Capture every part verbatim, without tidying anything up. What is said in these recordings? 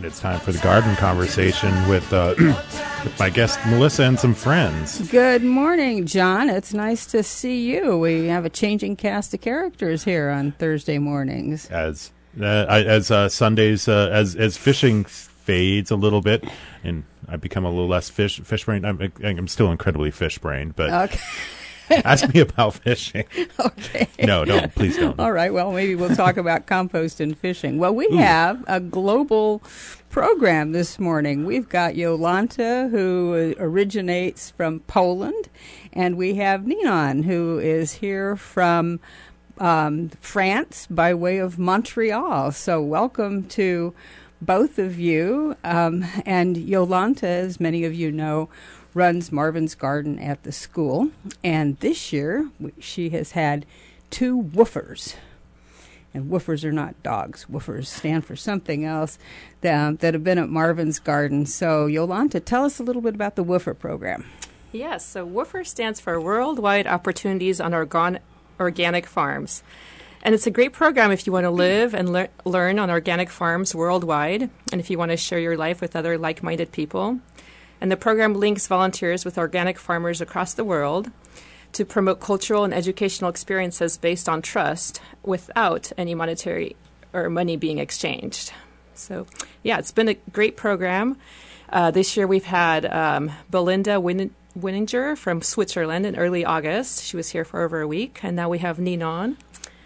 And it's time for the garden conversation with, uh, with my guest, Melissa, and some friends. Good morning, John. It's nice to see you. We have a changing cast of characters here on Thursday mornings. As uh, I, as uh, Sundays, uh, as as fishing fades a little bit, and I become a little less fish fish brained. I'm, I'm still incredibly fish brained, but Okay. ask me about fishing. Okay. No, don't. Please don't. All right. Well, maybe we'll talk about compost and fishing. Well, we Ooh. have a global program this morning. We've got Jolanta, who originates from Poland, and we have Ninon, who is here from um, France by way of Montreal. So welcome to both of you. Um, and Jolanta, as many of you know, runs Marvin's Garden at the school. And this year, she has had two woofers. And woofers are not dogs. Woofers stand for something else that, that have been at Marvin's Garden. So, Jolanta, tell us a little bit about the woofer program. Yes, so WOOFER stands for Worldwide Opportunities on Organ- Organic Farms. And it's a great program if you want to live and le- learn on organic farms worldwide, and if you want to share your life with other like-minded people. And the program links volunteers with organic farmers across the world to promote cultural and educational experiences based on trust without any monetary or money being exchanged. So, yeah, it's been a great program. Uh, this year we've had um, Belinda Win- Winninger from Switzerland in early August. She was here for over a week. And now we have Ninon.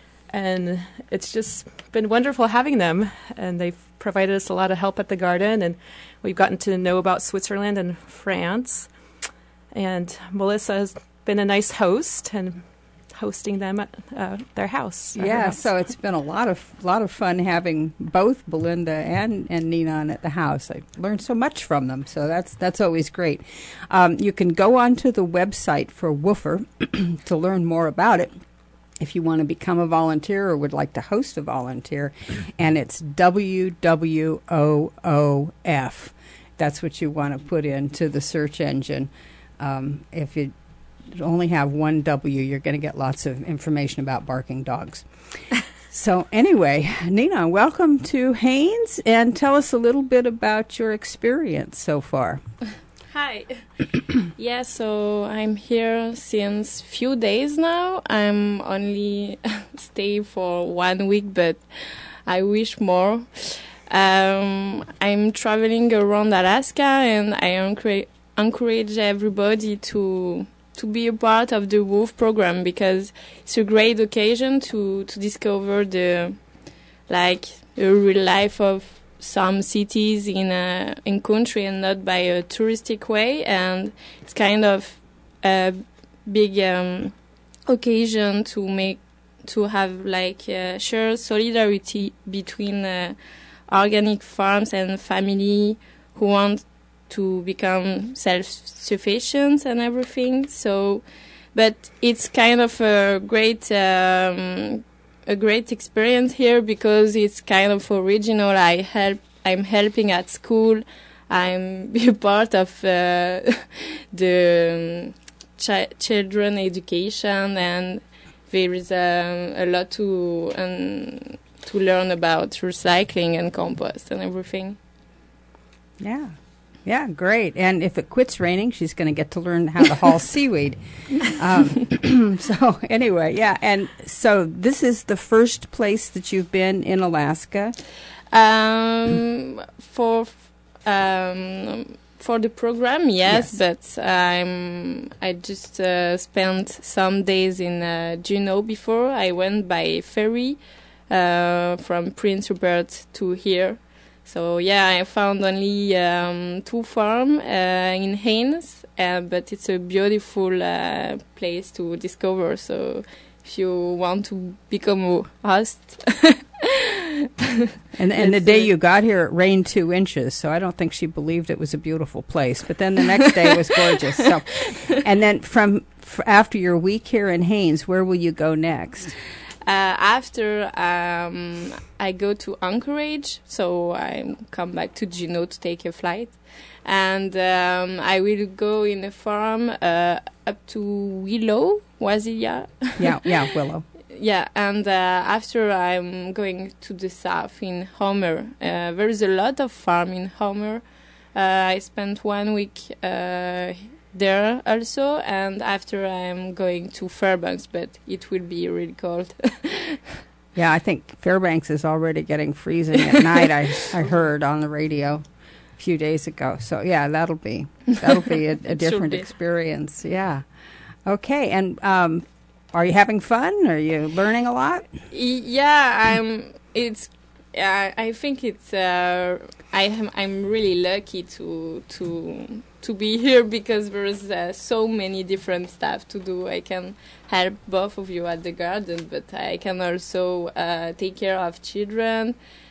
And it's just been wonderful having them. And they've provided us a lot of help at the garden. And we've gotten to know about Switzerland and France. And Melissa has been a nice host and hosting them at uh, their house. Yeah, house. so it's been a lot of lot of fun having both Belinda and, and Ninon at the house. I learned so much from them, so that's that's always great. Um, you can go onto the website for WOOFER to learn more about it if you want to become a volunteer or would like to host a volunteer, and it's W W O O F. That's what you want to put into the search engine. Um, if you only have one W, you're going to get lots of information about barking dogs. So anyway, Nina, welcome to Haines, and tell us a little bit about your experience so far. Hi. Yeah, so I'm here since few days now. I'm only stay for one week, but I wish more. Um, I'm traveling around Alaska, and I encourage encourage everybody to to be a part of the WOOF program, because it's a great occasion to, to discover the like the real life of some cities in a in country and not by a touristic way. And it's kind of a big um, occasion to make to have like uh, shared solidarity between uh, organic farms and family who want to become self-sufficient and everything. So, but it's kind of a great, um, a great experience here because it's kind of original. I help, I'm helping at school. I'm be part of uh, the um, chi- children education, and there is um, a lot to um, to learn about recycling and compost and everything. Yeah. Yeah, great. And if it quits raining, she's going to get to learn how to haul seaweed. Um, so anyway, yeah. And so this is the first place that you've been in Alaska? Um, for um, for the program, yes, Yes. but I'm I just uh, spent some days in uh, Juneau before. I went by ferry uh, from Prince Rupert to here. So yeah, I found only um, two farms uh, in Haines, uh, but it's a beautiful uh, place to discover. So if you want to become a host, and and the day you got here, it rained two inches. So I don't think she believed it was a beautiful place. But then the next day was gorgeous. So, and then from f- after your week here in Haines, where will you go next? Uh, after um, I go to Anchorage, so I come back to Juneau to take a flight, and um, I will go in a farm uh, up to Willow, Wazilia. Yeah, yeah, Willow. yeah, and uh, after I'm going to the south in Homer. Uh, there is a lot of farm in Homer. Uh, I spent one week uh, there also, and after I'm going to Fairbanks, but it will be really cold. Yeah, I think Fairbanks is already getting freezing at night. I I heard on the radio a few days ago. So yeah, that'll be that'll be a, a different be. experience. Yeah. Okay, and um, are you having fun? Are you learning a lot? Yeah, I'm. It's. Uh, I think it's. Uh, I am. I'm really lucky to to to be here because there's uh, so many different stuff to do. I can help both of you at the garden, but I can also uh, take care of children,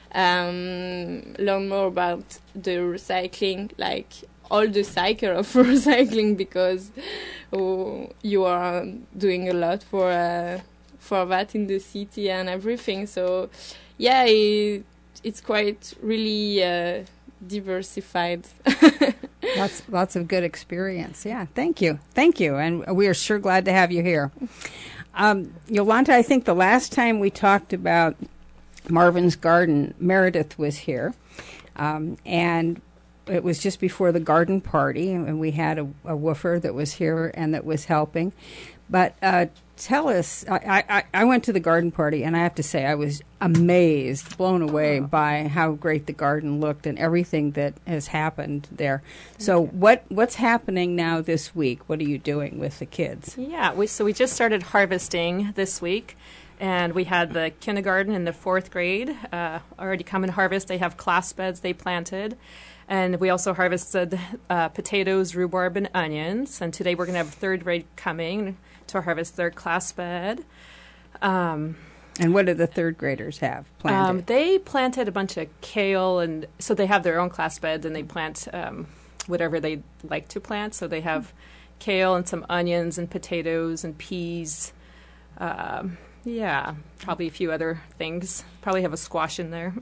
um, learn more about the recycling, like all the cycle of recycling, because oh, you are doing a lot for uh, for that in the city and everything. So yeah, it, it's quite really uh, diversified. Lots, lots of good experience. Yeah, thank you, thank you, and we are sure glad to have you here. Um, Yolanta, I think the last time we talked about Marvin's Garden, Meredith was here, um, and it was just before the garden party, and we had a, a woofer that was here and that was helping. But uh, tell us, I, I, I went to the garden party, and I have to say I was amazed, blown away by how great the garden looked and everything that has happened there. So what what's happening now this week? What are you doing with the kids? Yeah, we, so we just started harvesting this week, and we had the kindergarten and the fourth grade uh, already come and harvest. They have class beds they planted. And we also harvested uh, potatoes, rhubarb, and onions. And today we're going to have third grade coming to harvest their class bed. Um, and what do the third graders have planted? Um, they planted a bunch of kale, and so they have their own class beds, and they plant um, whatever they like to plant. So they have kale and some onions and potatoes and peas. Um, yeah, probably a few other things. Probably have a squash in there.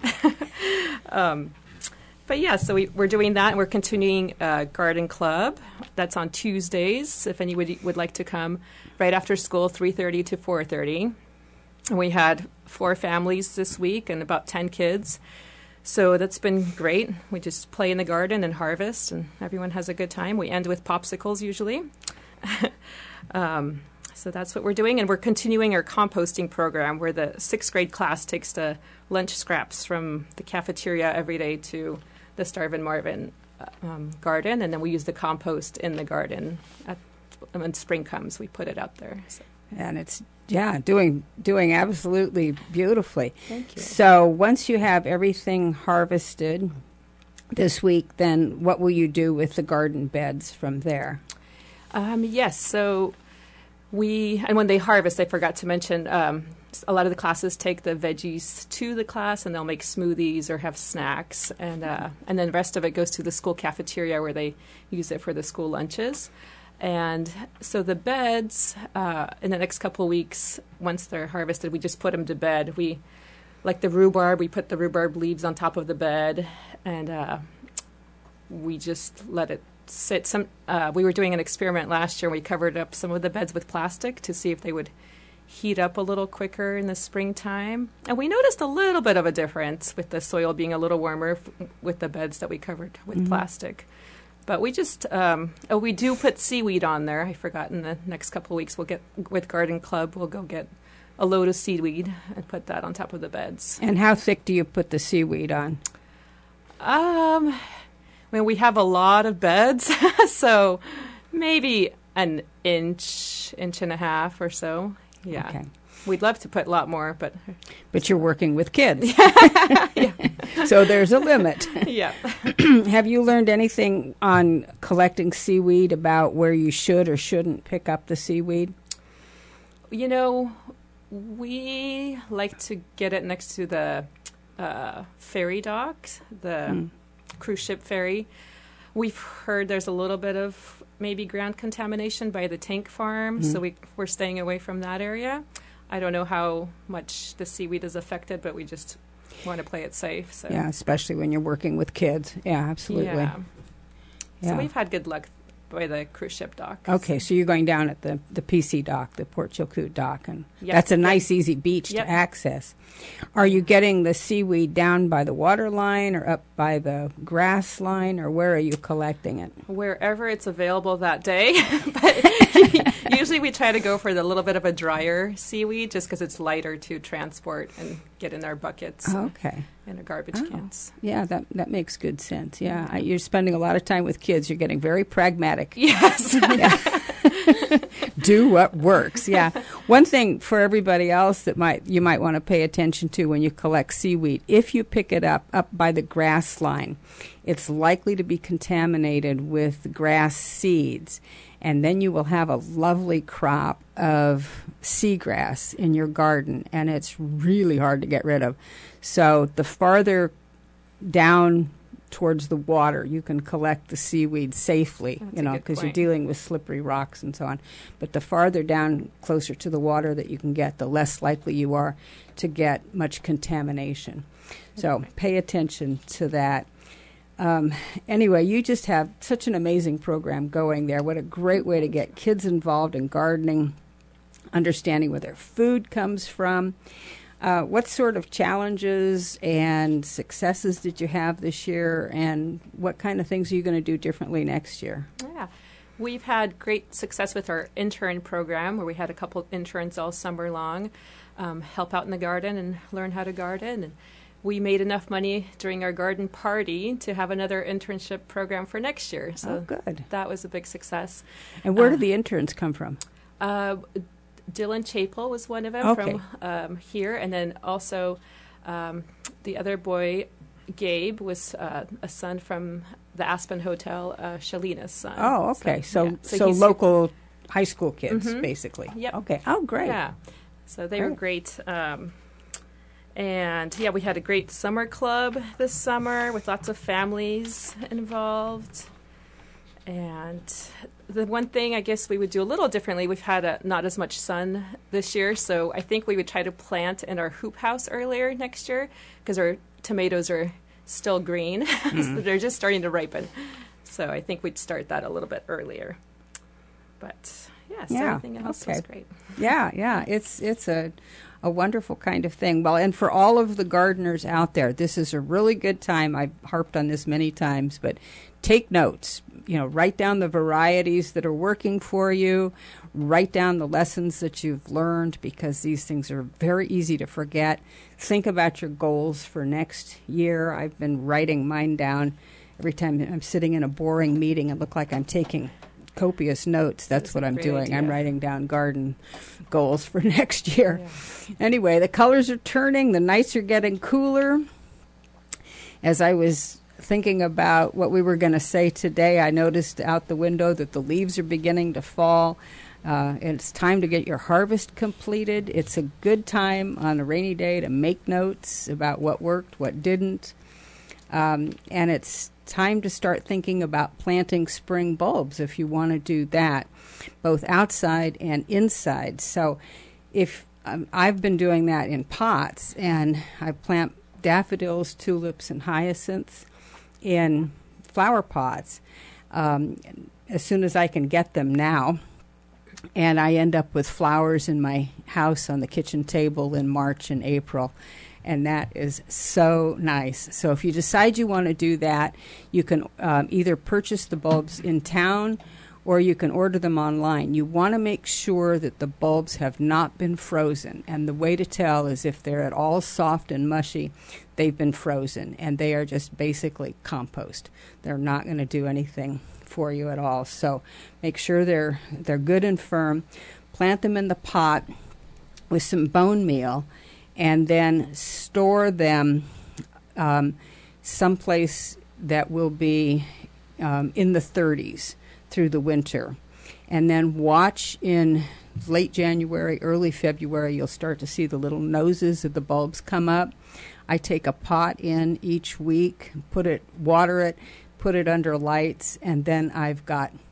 um But yeah, so we, we're doing that, and we're continuing uh, Garden Club. That's on Tuesdays, if anybody would like to come, right after school, three thirty to four thirty. And we had four families this week and about ten kids. So that's been great. We just play in the garden and harvest, and everyone has a good time. We end with popsicles usually. um, so that's what we're doing, and we're continuing our composting program where the sixth grade class takes the lunch scraps from the cafeteria every day to the Starvin Marvin um, garden, and then we use the compost in the garden. At, when spring comes, we put it out there. So. And it's, yeah, doing doing absolutely beautifully. Thank you. So once you have everything harvested this week, then what will you do with the garden beds from there? Um, yes, so we, and when they harvest, I forgot to mention, um, a lot of the classes take the veggies to the class, and they'll make smoothies or have snacks, and uh, and then the rest of it goes to the school cafeteria where they use it for the school lunches. And so the beds, uh, in the next couple of weeks, once they're harvested, we just put them to bed. We, like the rhubarb, we put the rhubarb leaves on top of the bed, and uh, we just let it sit. Some uh, we were doing an experiment last year. We covered up some of the beds with plastic to see if they would heat up a little quicker in the springtime. And we noticed a little bit of a difference with the soil being a little warmer f- with the beds that we covered with mm-hmm. plastic. But we just, um, oh, we do put seaweed on there. I forgot in the next couple of weeks we'll get, with Garden Club, we'll go get a load of seaweed and put that on top of the beds. And how thick do you put the seaweed on? Um, well, we have a lot of beds, so maybe an inch, inch and a half or so. Yeah. Okay. We'd love to put a lot more, but... But you're working with kids. Yeah. So there's a limit. Yeah. Have you learned anything on collecting seaweed about where you should or shouldn't pick up the seaweed? You know, we like to get it next to the uh, ferry docks, the mm. cruise ship ferry. We've heard there's a little bit of maybe ground contamination by the tank farm, mm-hmm. so we, we're staying away from that area. I don't know how much the seaweed is affected, but we just want to play it safe. So. Yeah, especially when you're working with kids. Yeah, absolutely. Yeah. Yeah. So we've had good luck by the cruise ship dock. Okay, so you're going down at the, the P C dock, the Port Chilkoot dock, and Yep. that's a nice, easy beach Yep. to access. Are you getting the seaweed down by the water line or up by the grass line, or where are you collecting it? Wherever it's available that day. But usually we try to go for the little bit of a drier seaweed just because it's lighter to transport and get in our buckets Okay. and our garbage Oh. cans. Yeah, that that makes good sense. Yeah, I, you're spending a lot of time with kids. You're getting very pragmatic. Yes. Do what works. Yeah. One thing for everybody else that might you might want to pay attention to when you collect seaweed, if you pick it up up by the grass line, it's likely to be contaminated with grass seeds, and then you will have a lovely crop of seagrass in your garden, and it's really hard to get rid of. So the farther down towards the water you can collect the seaweed safely, That's you a know, good because you're point. dealing with slippery rocks and so on. But the farther down closer to the water that you can get, the less likely you are to get much contamination. So pay attention to that. Um, anyway, you just have such an amazing program going there. What a great way to get kids involved in gardening, understanding where their food comes from. Uh, what sort of challenges and successes did you have this year, and what kind of things are you going to do differently next year? Yeah. We've had great success with our intern program where we had a couple of interns all summer long um, help out in the garden and learn how to garden. And we made enough money during our garden party to have another internship program for next year. So Oh, good. that was a big success. And where Uh, did the interns come from? Uh, Dylan Chapel was one of them Okay. from um, here. And then also um, the other boy, Gabe, was uh, a son from the Aspen Hotel, uh, Shalina's son. Oh, okay. So, yeah. so, he's- local high school kids, Mhm. basically. Yep. Okay. Oh, great. Yeah. So they were great. Um, and yeah, we had a great summer club this summer with lots of families involved. And the one thing I guess we would do a little differently, we've had a, not as much sun this year, so I think we would try to plant in our hoop house earlier next year because our tomatoes are still green. Mm-hmm. So they're just starting to ripen. So I think we'd start that a little bit earlier. But yes, Yeah, everything else was okay. great. Yeah, yeah, it's it's a a wonderful kind of thing. Well, and for all of the gardeners out there, this is a really good time. I've harped on this many times, but take notes. You know, write down the varieties that are working for you. Write down the lessons that you've learned, because these things are very easy to forget. Think about your goals for next year. I've been writing mine down every time I'm sitting in a boring meeting and look like I'm taking copious notes. That's, That's what a I'm great doing. I'm idea. writing down garden goals for next year. Yeah. Anyway, the colors are turning. The nights are getting cooler. As I was thinking about what we were going to say today, I noticed out the window that the leaves are beginning to fall. Uh, and it's time to get your harvest completed. It's a good time on a rainy day to make notes about what worked, what didn't. Um, and it's time to start thinking about planting spring bulbs if you want to do that, both outside and inside. So if um, I've been doing that in pots, and I plant daffodils, tulips, and hyacinths in flower pots um, as soon as I can get them now. And I end up with flowers in my house on the kitchen table in March and April. And that is so nice. So if you decide you want to do that, you can um, either purchase the bulbs in town or you can order them online. You want to make sure that the bulbs have not been frozen. And the way to tell is if they're at all soft and mushy, they've been frozen. And they are just basically compost. They're not going to do anything for you at all. So make sure they're they're good and firm. Plant them in the pot with some bone meal, and then store them um, someplace that will be um, in the thirties through the winter. And then watch in late January, early February, you'll start to see the little noses of the bulbs come up. I take a pot in each week, put it, water it, put it under lights, and then I've got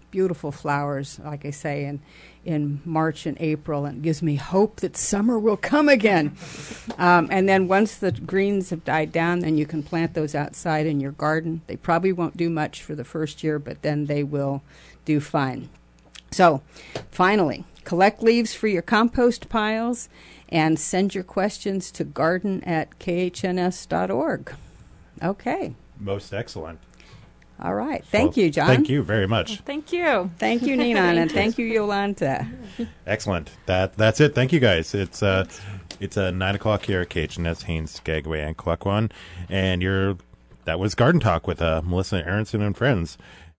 beautiful flowers, like I say, in, in March and April, and it gives me hope that summer will come again. um, and then once the greens have died down, then you can plant those outside in your garden. They probably won't do much for the first year, but then they will do fine. So, finally, collect leaves for your compost piles and send your questions to garden at k h n s dot org. Okay. Most excellent. All right. Thank Well, you, John. Thank you very much. Thank you. Thank you, Ninan, and thank you, Yolanta. Excellent. That that's it. Thank you, guys. It's uh, it's uh, nine o'clock here at K H N S, Haines, Skagway, and Klukwan, and you're that was Garden Talk with uh, Melissa Aronson and friends.